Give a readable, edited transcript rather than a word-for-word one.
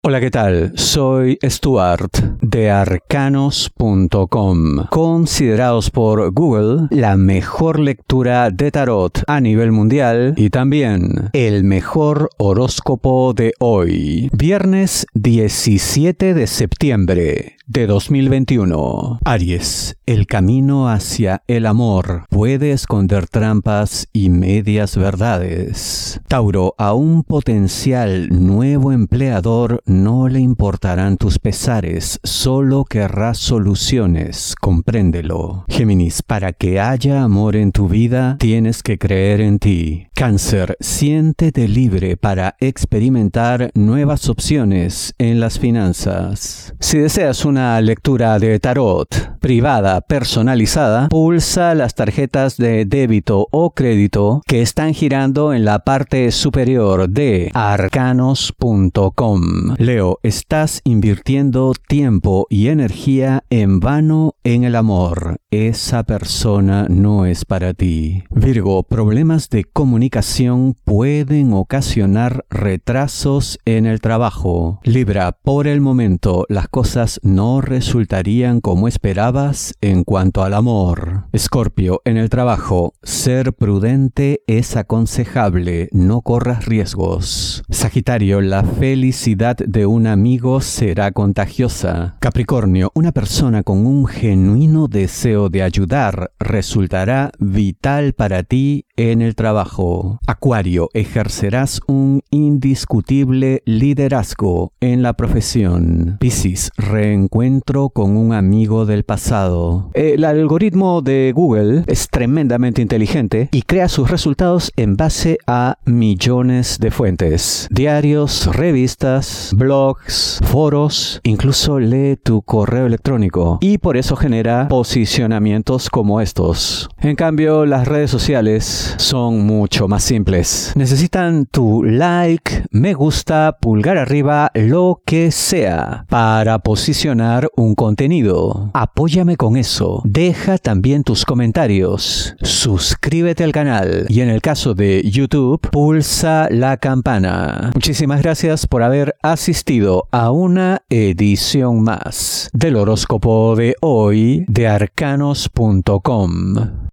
Hola, ¿qué tal? Soy Stuart de arcanos.com, considerados por Google la mejor lectura de tarot a nivel mundial y también el mejor horóscopo de hoy, viernes 17 de septiembre de 2021. Aries, el camino hacia el amor puede esconder trampas y medias verdades. Tauro, a un potencial nuevo empleador no le importarán tus pesares, solo querrás soluciones, compréndelo. Géminis, para que haya amor en tu vida, tienes que creer en ti. Cáncer, siéntete libre para experimentar nuevas opciones en las finanzas. Si deseas una lectura de tarot privada personalizada, pulsa las tarjetas de débito o crédito que están girando en la parte superior de arcanos.com. Leo, estás invirtiendo tiempo y energía en vano en el amor. Esa persona no es para ti. Virgo, problemas de comunicación pueden ocasionar retrasos en el trabajo. Libra, por el momento las cosas no resultarían como esperabas en cuanto al amor. Escorpio, en el trabajo, ser prudente es aconsejable, no corras riesgos. Sagitario, la felicidad de un amigo será contagiosa. Capricornio, una persona con un genuino deseo de ayudar resultará vital para ti en el trabajo. Acuario, ejercerás un indiscutible liderazgo en la profesión. Piscis, reencuentro con un amigo del pasado. El algoritmo de Google es tremendamente inteligente y crea sus resultados en base a millones de fuentes. Diarios, revistas, blogs, foros, incluso lee tu correo electrónico y por eso genera posicionamientos como estos. En cambio, las redes sociales son mucho más simples. Necesitan tu like, me gusta, pulgar arriba, lo que sea para posicionar un contenido. Apóyame con eso. Deja también tus comentarios. Suscríbete al canal y en el caso de YouTube, pulsa la campana. Muchísimas gracias por haber asistido a una edición más del horóscopo de hoy de arcanos.com.